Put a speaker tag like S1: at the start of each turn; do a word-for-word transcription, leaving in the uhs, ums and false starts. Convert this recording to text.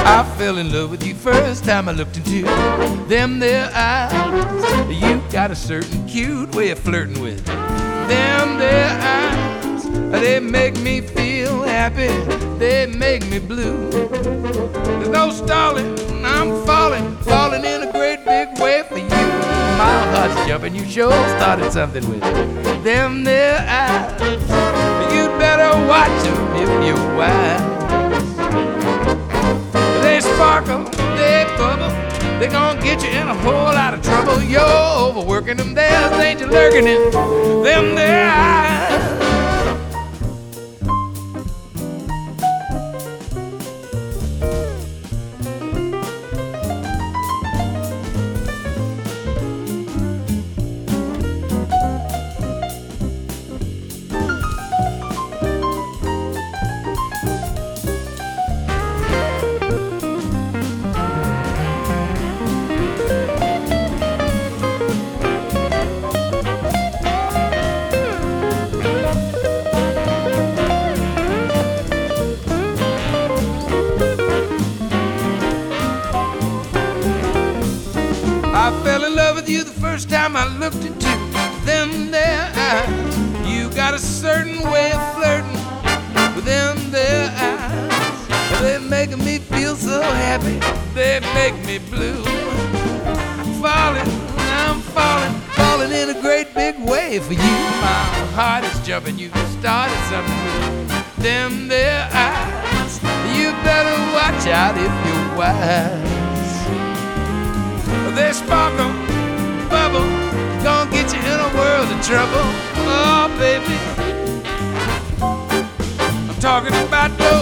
S1: I fell in love with you first time I looked into them there eyes. You got a certain cute way of flirting with them there eyes. They make me feel happy, they make me blue. There's no stalling, I'm falling, falling in a great big way for you. My heart's jumping, you sure started something with them there eyes. You'd better watch them if you're wise. They sparkle, they bubble, they gon' get you in a whole lot of trouble. You're overworking them, there's danger lurking in them there eyes. I fell in love with you the first time I looked into them there eyes. You got a certain way of flirting with them there eyes. They're making me feel so happy, they make me blue. I'm falling, I'm falling, falling in a great big way for you. My heart is jumping, you started something with them there eyes. You better watch out if you're wise. They sparkle, bubble, gonna get you in a world of trouble. Oh, baby, I'm talking about those